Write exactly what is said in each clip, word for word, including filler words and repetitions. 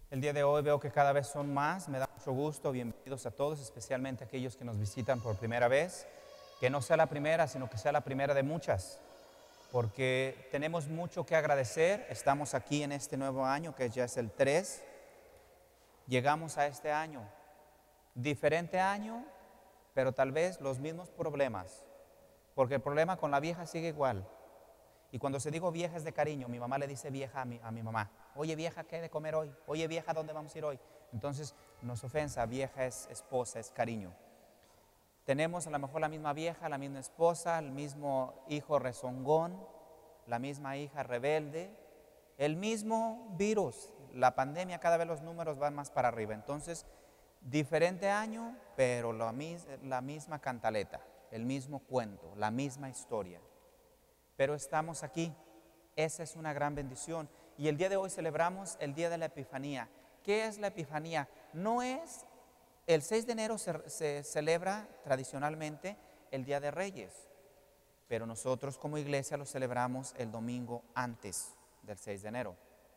El día de hoy veo que cada vez son más, me da mucho gusto, bienvenidos a todos, especialmente aquellos que nos visitan por primera vez. Que no sea la primera, sino que sea la primera de muchas, porque tenemos mucho que agradecer. Estamos aquí en este nuevo año, que ya es el tres, llegamos a este año, diferente año, pero tal vez los mismos problemas, porque el problema con la vieja sigue igual. Y cuando se digo vieja es de cariño. Mi mamá le dice vieja a mi, a mi mamá: oye vieja, ¿qué hay de comer hoy? Oye vieja, ¿dónde vamos a ir hoy? Entonces nos ofensa, vieja es esposa, es cariño. Tenemos a lo mejor la misma vieja, la misma esposa, el mismo hijo rezongón, la misma hija rebelde, el mismo virus, la pandemia, cada vez los números van más para arriba. Entonces, diferente año, pero la, mis, la misma cantaleta, el mismo cuento, la misma historia. Pero estamos aquí, esa es una gran bendición. Y el día de hoy celebramos el día de la Epifanía. ¿Qué es la Epifanía? No es, el seis de enero se, se celebra tradicionalmente el Día de Reyes, pero nosotros como iglesia lo celebramos el domingo antes del seis de enero.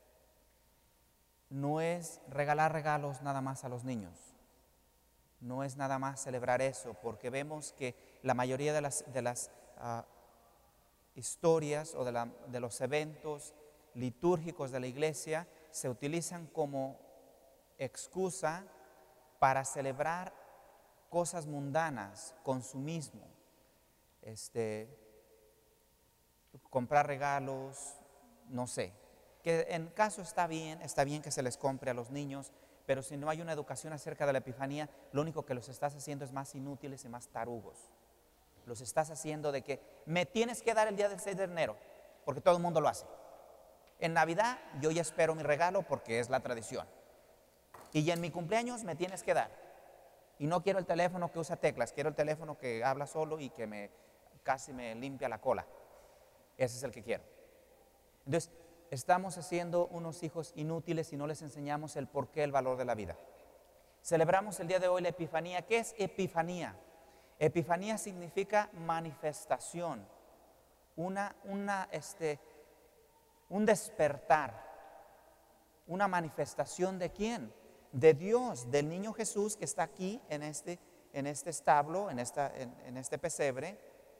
No es regalar regalos nada más a los niños, no es nada más celebrar eso, porque vemos que la mayoría de las, de las uh, historias o de, la, de los eventos litúrgicos de la iglesia se utilizan como excusa para celebrar cosas mundanas, consumismo, este, comprar regalos, no sé. Que en caso está bien, está bien que se les compre a los niños, pero si no hay una educación acerca de la Epifanía, lo único que los estás haciendo es más inútiles y más tarugos. Los estás haciendo de que me tienes que dar el día del seis de enero, porque todo el mundo lo hace. En Navidad yo ya espero mi regalo porque es la tradición. Y en mi cumpleaños me tienes que dar. Y no quiero el teléfono que usa teclas, quiero el teléfono que habla solo y que me, casi me limpia la cola. Ese es el que quiero. Entonces, estamos haciendo unos hijos inútiles y no les enseñamos el porqué, el valor de la vida. Celebramos el día de hoy la Epifanía. ¿Qué es Epifanía? Epifanía significa manifestación, una, una, este, un despertar, una manifestación ¿de quién? De Dios, del niño Jesús que está aquí en este, en este establo, en, esta, en, en este pesebre,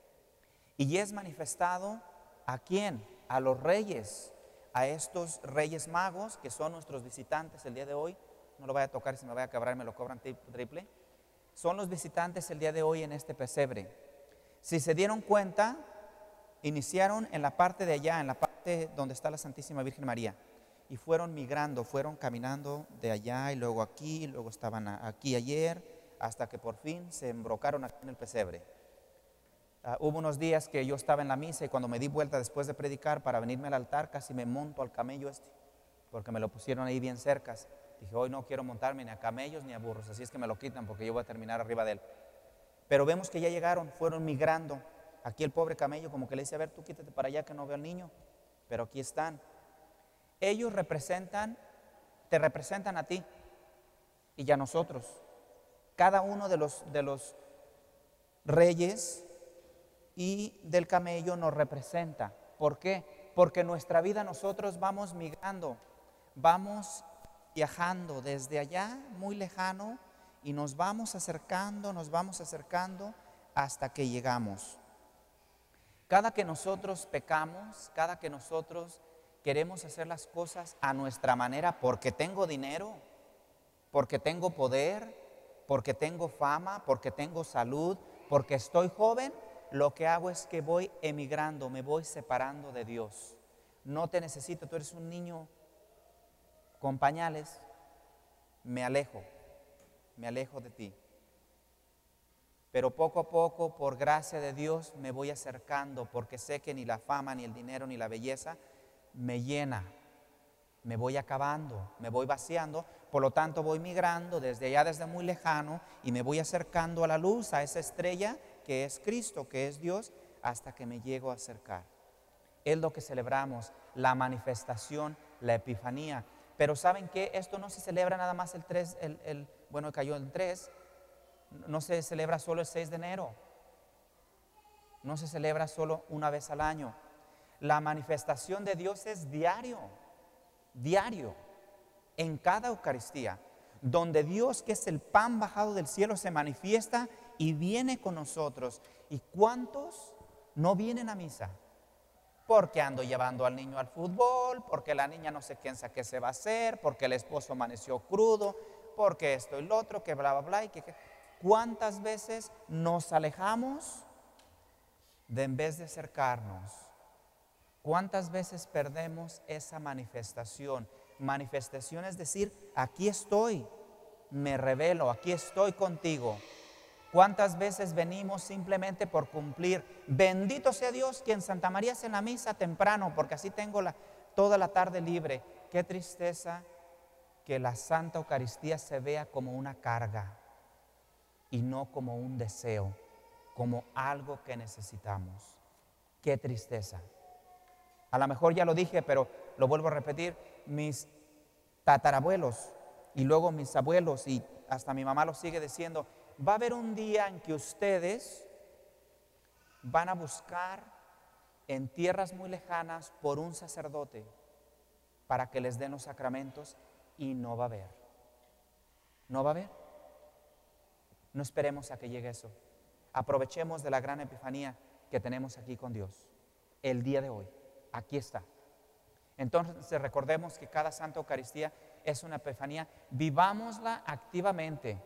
y es manifestado ¿a quién? A los reyes, a estos reyes magos que son nuestros visitantes el día de hoy. No lo voy a tocar, si me voy a quebrar me lo cobran triple. Son los visitantes el día de hoy en este pesebre. Si se dieron cuenta, iniciaron en la parte de allá, en la parte donde está la Santísima Virgen María, y fueron migrando, fueron caminando de allá y luego aquí, y luego estaban aquí ayer, hasta que por fin se embrocaron aquí en el pesebre. Uh, hubo unos días que yo estaba en la misa y cuando me di vuelta después de predicar para venirme al altar, casi me monto al camello este, porque me lo pusieron ahí bien cercas. Dije, hoy no quiero montarme ni a camellos ni a burros, así es que me lo quitan porque yo voy a terminar arriba de él. Pero vemos que ya llegaron, fueron migrando. Aquí el pobre camello como que le dice, a ver, tú quítate para allá que no veo al niño. Pero aquí están. Ellos representan, te representan a ti y a nosotros. Cada uno de los, de los reyes y del camello nos representa. ¿Por qué? Porque en nuestra vida nosotros vamos migrando, vamos viajando desde allá muy lejano y nos vamos acercando, nos vamos acercando hasta que llegamos. Cada que nosotros pecamos, cada que nosotros queremos hacer las cosas a nuestra manera porque tengo dinero, porque tengo poder, porque tengo fama, porque tengo salud, porque estoy joven, lo que hago es que voy emigrando, me voy separando de Dios. No te necesito, tú eres un niño con pañales, me alejo, me alejo de ti. Pero poco a poco, por gracia de Dios, me voy acercando porque sé que ni la fama, ni el dinero, ni la belleza me llena. Me voy acabando, me voy vaciando, por lo tanto voy migrando desde allá, desde muy lejano, y me voy acercando a la luz, a esa estrella que es Cristo, que es Dios, hasta que me llego a acercar. Es lo que celebramos, la manifestación, la Epifanía. Pero ¿saben qué? Esto no se celebra nada más el tres, el, el, bueno, cayó el tres, no se celebra solo el seis de enero, no se celebra solo una vez al año. La manifestación de Dios es diario, diario. en cada Eucaristía, donde Dios, que es el pan bajado del cielo, se manifiesta y viene con nosotros. ¿Y cuántos no vienen a misa? Porque ando llevando al niño al fútbol, porque la niña no se piensa qué se va a hacer, porque el esposo amaneció crudo, porque esto y lo otro, que bla, bla, bla. Y que, que. ¿Cuántas veces nos alejamos de en vez de acercarnos? ¿Cuántas veces perdemos esa manifestación? Manifestación es decir, aquí estoy, me revelo, aquí estoy contigo. ¿Cuántas veces venimos simplemente por cumplir? Bendito sea Dios que en Santa María hace la misa temprano, porque así tengo la, toda la tarde libre. Qué tristeza que la Santa Eucaristía se vea como una carga y no como un deseo, como algo que necesitamos. Qué tristeza. A lo mejor ya lo dije, pero lo vuelvo a repetir. Mis tatarabuelos y luego mis abuelos y hasta mi mamá lo sigue diciendo, va a haber un día en que ustedes van a buscar en tierras muy lejanas por un sacerdote para que les den los sacramentos y no va a haber. No va a haber. No esperemos a que llegue eso. Aprovechemos de la gran epifanía que tenemos aquí con Dios el día de hoy. Aquí está. Entonces recordemos que cada Santa Eucaristía es una epifanía. Vivámosla activamente,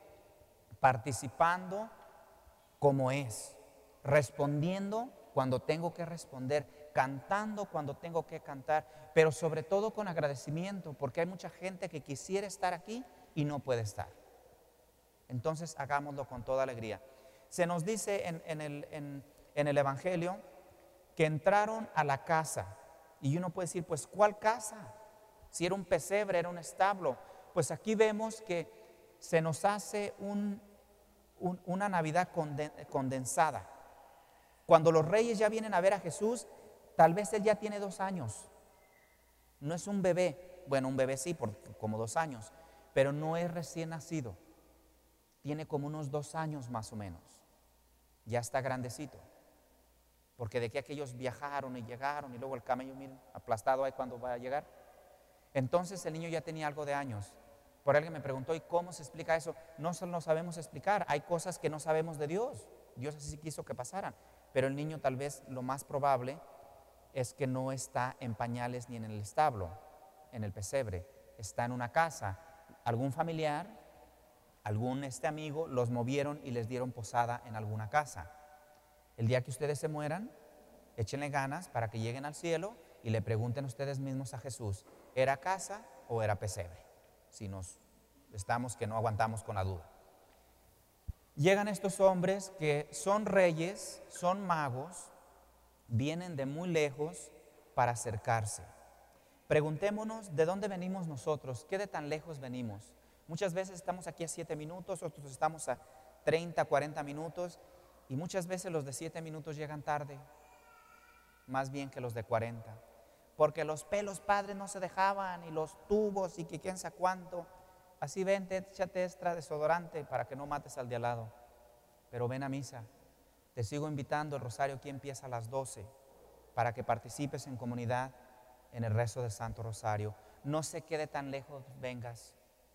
participando como es, respondiendo cuando tengo que responder, cantando cuando tengo que cantar, pero sobre todo con agradecimiento, porque hay mucha gente que quisiera estar aquí y no puede estar. Entonces hagámoslo con toda alegría. Se nos dice en, en, el, en, en el Evangelio que entraron a la casa. Y uno puede decir, pues ¿cuál casa? Si era un pesebre, era un establo. Pues aquí vemos que se nos hace un, un, una Navidad condensada. Cuando los reyes ya vienen a ver a Jesús, tal vez él ya tiene dos años. No es un bebé, bueno, un bebé sí, por como dos años, pero no es recién nacido. Tiene como unos dos años más o menos. Ya está grandecito. Porque de que aquellos viajaron y llegaron y luego el camello, miren, aplastado ahí cuando va a llegar. Entonces el niño ya tenía algo de años. Por alguien me preguntó, ¿y cómo se explica eso? No se lo sabemos explicar. Hay cosas que no sabemos de Dios. Dios así quiso que pasaran. Pero el niño tal vez lo más probable es que no está en pañales ni en el establo, en el pesebre. Está en una casa. Algún familiar, algún este amigo los movieron y les dieron posada en alguna casa. El día que ustedes se mueran, échenle ganas para que lleguen al cielo y le pregunten ustedes mismos a Jesús, ¿era casa o era pesebre? Si nos estamos que no aguantamos con la duda. Llegan estos hombres que son reyes, son magos, vienen de muy lejos para acercarse. Preguntémonos de dónde venimos nosotros, qué de tan lejos venimos. Muchas veces estamos aquí a siete minutos, otros estamos a treinta, cuarenta minutos. Y muchas veces los de siete minutos llegan tarde, más bien que los de cuarenta. Porque los pelos padres no se dejaban, y los tubos, y que quién sabe cuánto. Así vente, échate extra desodorante para que no mates al de al lado. Pero ven a misa. Te sigo invitando, el rosario aquí empieza a las doce, para que participes en comunidad en el rezo del Santo Rosario. No sé qué de tan lejos vengas.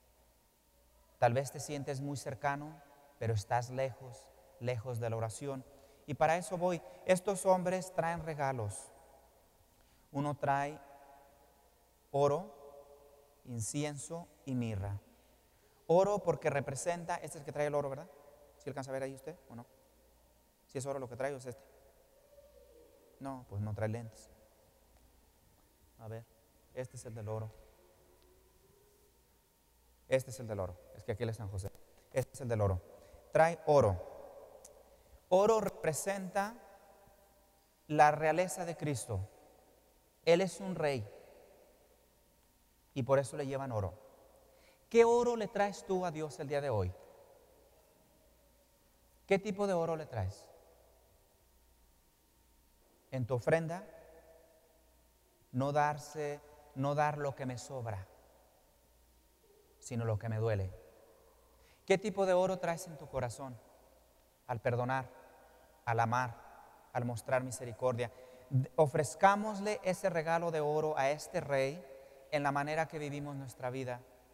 Tal vez te sientes muy cercano, pero estás lejos. lejos de la oración. Y para eso voy. Estos hombres traen regalos. Uno trae oro, incienso y mirra. Oro porque representa, este es el que trae el oro, ¿verdad? ¿Sí alcanza a ver ahí usted o no? ¿Si es oro lo que trae o es este? No, pues no trae lentes. A ver, este es el del oro. Este es el del oro. Es que aquí es San José. Este es el del oro. Trae oro. Oro representa la realeza de Cristo. Él es un rey y por eso le llevan oro. ¿Qué oro le traes tú a Dios el día de hoy? ¿Qué tipo de oro le traes? En tu ofrenda, no darse, no dar lo que me sobra, sino lo que me duele. ¿Qué tipo de oro traes en tu corazón? Al perdonar, al amar, al mostrar misericordia. Ofrezcámosle ese regalo de oro a este rey en la manera que vivimos nuestra vida.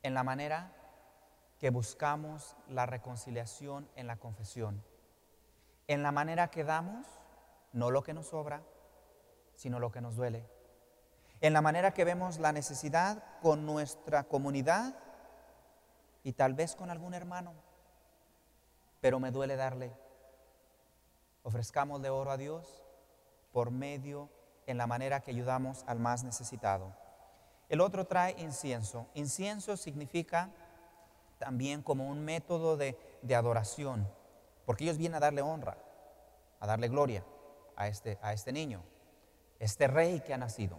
en la manera que buscamos la reconciliación en la confesión, en la manera que damos, no lo que nos sobra, sino lo que nos duele, en la manera que vemos la necesidad con nuestra comunidad y tal vez con algún hermano, pero me duele darle. Ofrezcámosle oro a Dios por medio en la manera que ayudamos al más necesitado. El otro trae incienso. Incienso significa también como un método de, de adoración, porque ellos vienen a darle honra, a darle gloria a este, a este niño, este rey que ha nacido.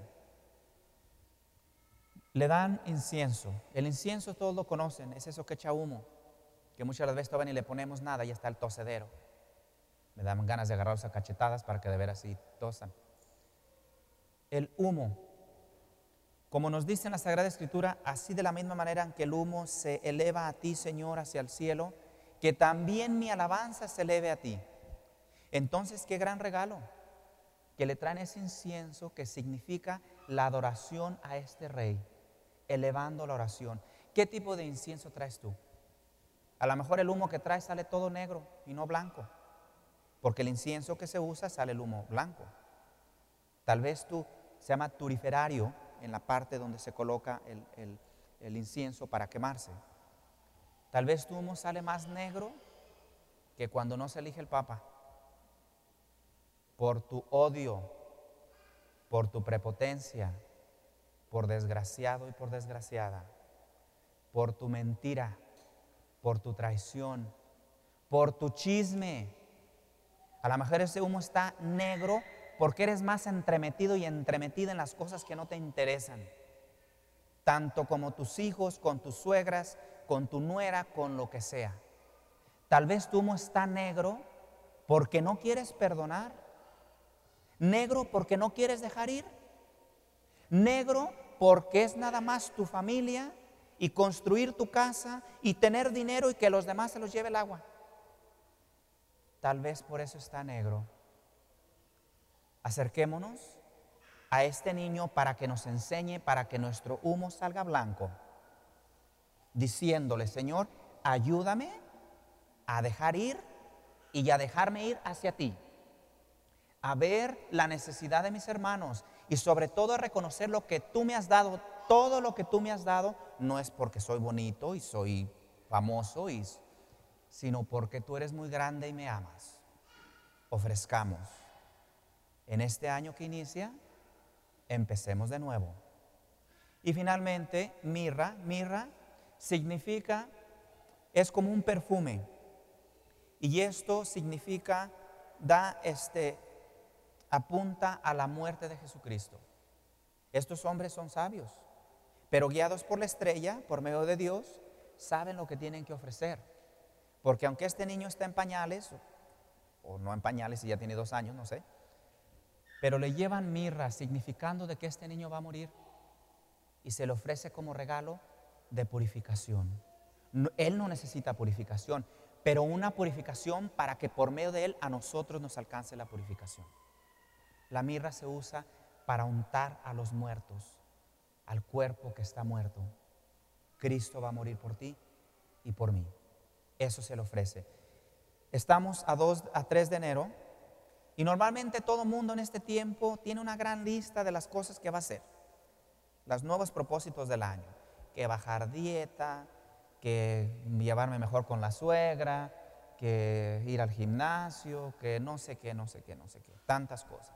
Le dan incienso. El incienso todos lo conocen, es eso que echa humo, que muchas veces todavía ni le ponemos nada y está el tosedero. Me dan ganas de agarrarlos a cachetadas para que de veras así tosan. El humo, como nos dice en la Sagrada Escritura, así de la misma manera que el humo se eleva a ti, Señor, hacia el cielo, que también mi alabanza se eleve a ti. Entonces, qué gran regalo que le traen ese incienso que significa la adoración a este rey, elevando la oración. ¿Qué tipo de incienso traes tú? A lo mejor el humo que traes sale todo negro y no blanco, porque el incienso que se usa sale el humo blanco. Tal vez tú se llama turiferario en la parte donde se coloca el, el, el incienso para quemarse. Tal vez tu humo sale más negro que cuando no se elige el Papa, por tu odio, por tu prepotencia, por desgraciado y por desgraciada, por tu mentira, por tu traición, por tu chisme. A lo mejor ese humo está negro porque eres más entremetido y entremetida en las cosas que no te interesan, tanto como tus hijos, con tus suegras, con tu nuera, con lo que sea. Tal vez tu humo está negro porque no quieres perdonar, negro porque no quieres dejar ir, negro porque es nada más tu familia y construir tu casa y tener dinero y que los demás se los lleve el agua. Tal vez por eso está negro. Acerquémonos a este niño para que nos enseñe, para que nuestro humo salga blanco, diciéndole: Señor, ayúdame a dejar ir y a dejarme ir hacia ti, a ver la necesidad de mis hermanos y sobre todo a reconocer lo que tú me has dado. Todo lo que tú me has dado no es porque soy bonito y soy famoso, y, sino porque tú eres muy grande y me amas. Ofrezcamos. En este año que inicia, empecemos de nuevo. Y finalmente, mirra. Mirra significa, es como un perfume. Y esto significa, da este, apunta a la muerte de Jesucristo. Estos hombres son sabios, pero guiados por la estrella, por medio de Dios, saben lo que tienen que ofrecer. Porque aunque este niño está en pañales, o no en pañales si ya tiene dos años, no sé, pero le llevan mirra, significando de que este niño va a morir, y se le ofrece como regalo de purificación. No, él no necesita purificación, pero una purificación para que por medio de él a nosotros nos alcance la purificación. La mirra se usa para untar a los muertos, al cuerpo que está muerto. Cristo va a morir por ti y por mí. Eso se le ofrece. Estamos a dos, a tres de enero. Y normalmente todo mundo en este tiempo tiene una gran lista de las cosas que va a hacer. Los nuevos propósitos del año. Que bajar dieta, que llevarme mejor con la suegra, que ir al gimnasio, que no sé qué, no sé qué, no sé qué. Tantas cosas.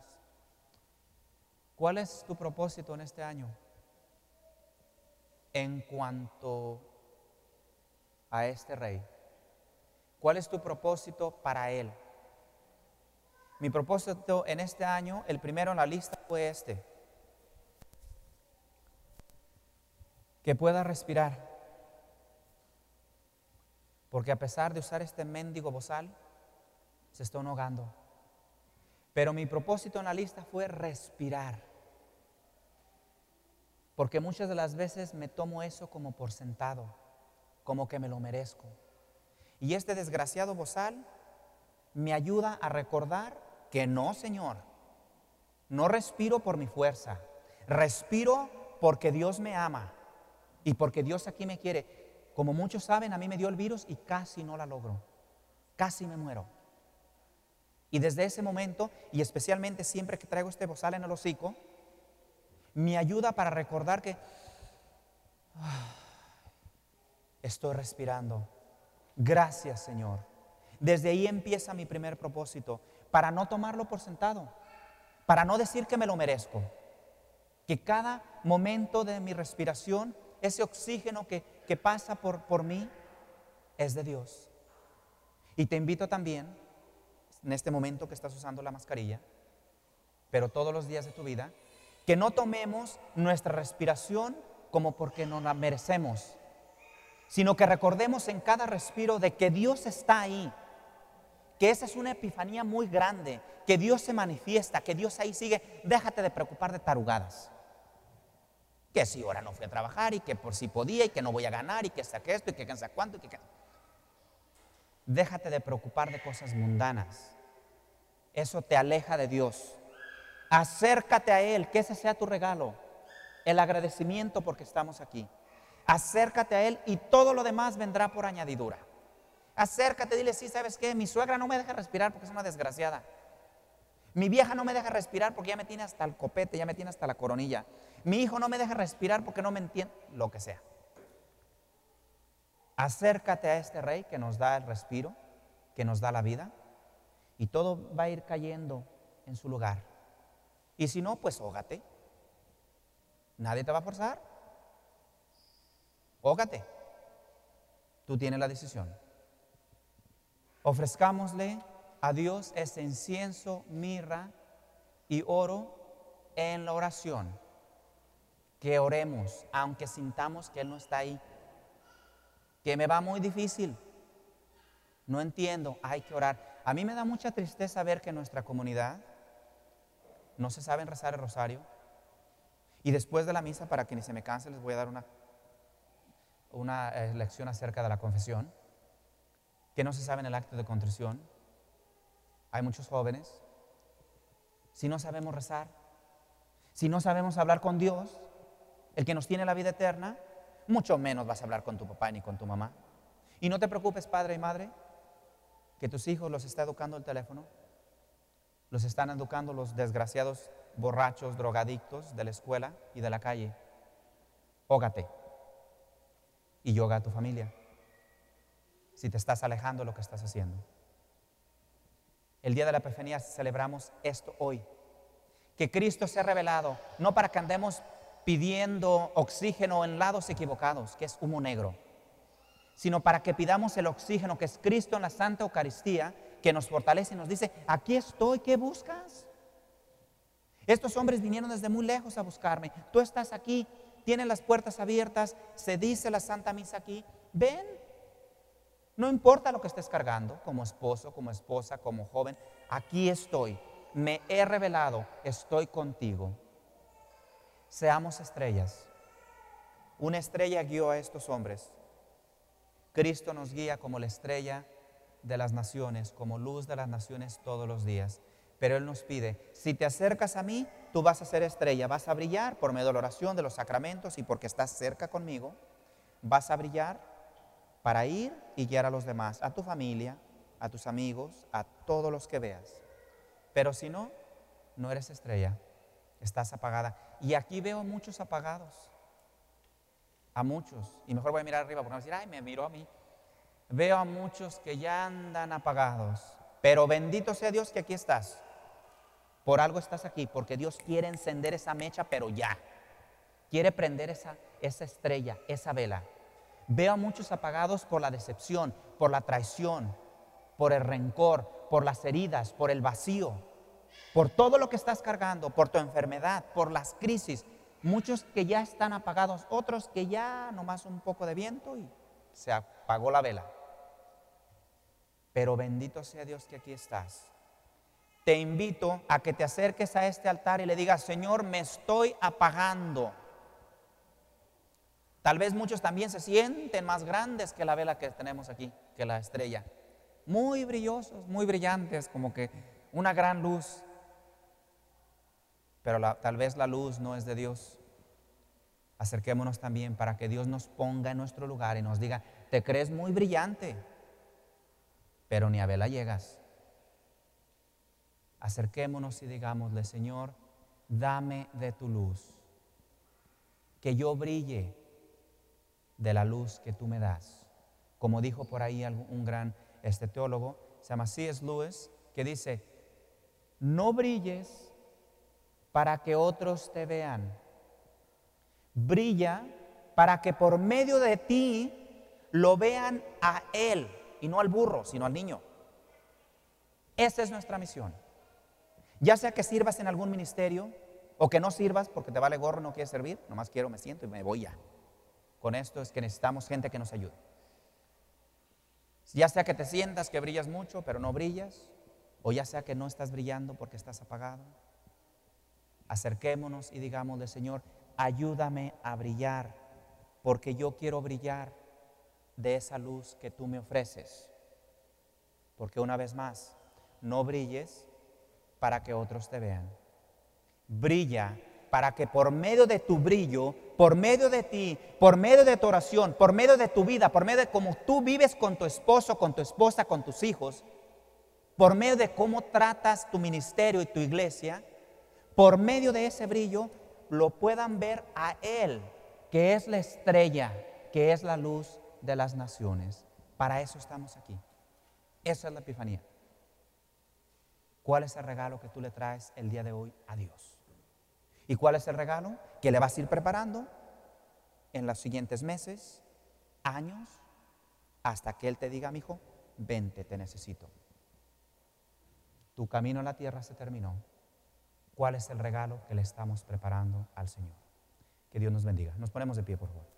¿Cuál es tu propósito en este año? En cuanto a este rey. ¿Cuál es tu propósito para él? Mi propósito en este año, el primero en la lista fue este: que pueda respirar, porque a pesar de usar este mendigo bozal, se está ahogando. Pero mi propósito en la lista fue respirar, porque muchas de las veces me tomo eso como por sentado, como que me lo merezco. Y este desgraciado bozal me ayuda a recordar que no, Señor, no respiro por mi fuerza, respiro porque Dios me ama, Y porque Dios aquí me quiere, como muchos saben, a mí me dio el virus y casi no la logro. Casi me muero. Y desde ese momento, y especialmente siempre que traigo este bozal en el hocico, me ayuda para recordar que ah, estoy respirando. Gracias, Señor. Desde ahí empieza mi primer propósito, para no tomarlo por sentado, para no decir que me lo merezco, que cada momento de mi respiración, ese oxígeno que, que pasa por, por mí, es de Dios. Y te invito también, en este momento que estás usando la mascarilla, pero todos los días de tu vida, que no tomemos nuestra respiración como porque nos la merecemos, sino que recordemos en cada respiro de que Dios está ahí, que esa es una epifanía muy grande, que Dios se manifiesta, que Dios ahí sigue. Déjate de preocupar de tarugadas, que si ahora no fui a trabajar y que por si podía y que no voy a ganar y que saqué esto y que cansa cuánto y que... Déjate de preocupar de cosas mundanas. Eso te aleja de Dios. Acércate a Él, que ese sea tu regalo, el agradecimiento porque estamos aquí. Acércate a Él y todo lo demás vendrá por añadidura. Acércate, dile, sí, ¿sabes qué? Mi suegra no me deja respirar porque es una desgraciada. Mi vieja no me deja respirar porque ya me tiene hasta el copete, ya me tiene hasta la coronilla. Mi hijo no me deja respirar porque no me entiende, lo que sea. Acércate a este Rey que nos da el respiro, que nos da la vida, y todo va a ir cayendo en su lugar. Y si no, pues hógate. Nadie te va a forzar. Hógate. Tú tienes la decisión. Ofrezcámosle a Dios ese incienso, mirra y oro en la oración. Que oremos, aunque sintamos que Él no está ahí. Que me va muy difícil. No entiendo, hay que orar. A mí me da mucha tristeza ver que en nuestra comunidad no se saben rezar el rosario. Y después de la misa, para que ni se me canse, les voy a dar una, una eh, lección acerca de la confesión. Que no se saben el acto de contrición. Hay muchos jóvenes. Si no sabemos rezar, si no sabemos hablar con Dios, el que nos tiene la vida eterna, mucho menos vas a hablar con tu papá ni con tu mamá. Y no te preocupes, padre y madre, que tus hijos los está educando el teléfono, los están educando los desgraciados borrachos, drogadictos de la escuela y de la calle. Hógate y yoga a tu familia si te estás alejando de lo que estás haciendo. El día de la Epifanía celebramos esto hoy, que Cristo se ha revelado, no para que andemos pidiendo oxígeno en lados equivocados, que es humo negro, sino para que pidamos el oxígeno que es Cristo en la Santa Eucaristía, que nos fortalece y nos dice, aquí estoy, ¿qué buscas? Estos hombres vinieron desde muy lejos a buscarme, tú estás aquí, tienes las puertas abiertas, se dice la Santa Misa aquí, ven, no importa lo que estés cargando, como esposo, como esposa, como joven, aquí estoy, me he revelado, estoy contigo. Seamos estrellas. Una estrella guió a estos hombres. Cristo nos guía como la estrella de las naciones, como luz de las naciones todos los días. Pero Él nos pide, si te acercas a mí, tú vas a ser estrella, vas a brillar por medio de la oración, de los sacramentos y porque estás cerca conmigo, vas a brillar para ir y guiar a los demás, a tu familia, a tus amigos, a todos los que veas. Pero si no, no eres estrella, estás apagada. Y aquí veo muchos apagados, a muchos, y mejor voy a mirar arriba porque me van a decir, ay, me miró a mí. Veo a muchos que ya andan apagados, pero bendito sea Dios que aquí estás. Por algo estás aquí, porque Dios quiere encender esa mecha, pero ya. Quiere prender esa, esa estrella, esa vela. Veo a muchos apagados por la decepción, por la traición, por el rencor, por las heridas, por el vacío, por todo lo que estás cargando, por tu enfermedad, por las crisis. Muchos que ya están apagados, otros que ya nomás un poco de viento y se apagó la vela. Pero bendito sea Dios que aquí estás. Te invito a que te acerques a este altar y le digas, Señor, me estoy apagando. Tal vez muchos también se sienten más grandes que la vela que tenemos aquí, que la estrella. Muy brillosos, muy brillantes, como que una gran luz. Pero la, tal vez la luz no es de Dios. Acerquémonos también para que Dios nos ponga en nuestro lugar y nos diga, te crees muy brillante, pero ni a vela llegas. Acerquémonos y digámosle, Señor, dame de tu luz, que yo brille de la luz que tú me das. Como dijo por ahí un gran este teólogo, se llama C S Lewis, que dice, no brilles para que otros te vean, brilla para que por medio de ti lo vean a él, y no al burro, sino al niño. Esa es nuestra misión. Ya sea que sirvas en algún ministerio o que no sirvas porque te vale gorro, no quieres servir, nomás quiero, me siento y me voy ya. Con esto es que necesitamos gente que nos ayude. Ya sea que te sientas que brillas mucho, pero no brillas, o ya sea que no estás brillando porque estás apagado, acerquémonos y digámosle, Señor, ayúdame a brillar, porque yo quiero brillar de esa luz que tú me ofreces. Porque una vez más, no brilles para que otros te vean. Brilla para que por medio de tu brillo, por medio de ti, por medio de tu oración, por medio de tu vida, por medio de cómo tú vives con tu esposo, con tu esposa, con tus hijos, por medio de cómo tratas tu ministerio y tu iglesia, por medio de ese brillo lo puedan ver a Él, que es la estrella, que es la luz de las naciones. Para eso estamos aquí. Esa es la Epifanía. ¿Cuál es el regalo que tú le traes el día de hoy a Dios? ¿Y cuál es el regalo que le vas a ir preparando en los siguientes meses, años, hasta que Él te diga, mi hijo, vente, te necesito? Tu camino a la tierra se terminó. ¿Cuál es el regalo que le estamos preparando al Señor? Que Dios nos bendiga. Nos ponemos de pie, por favor.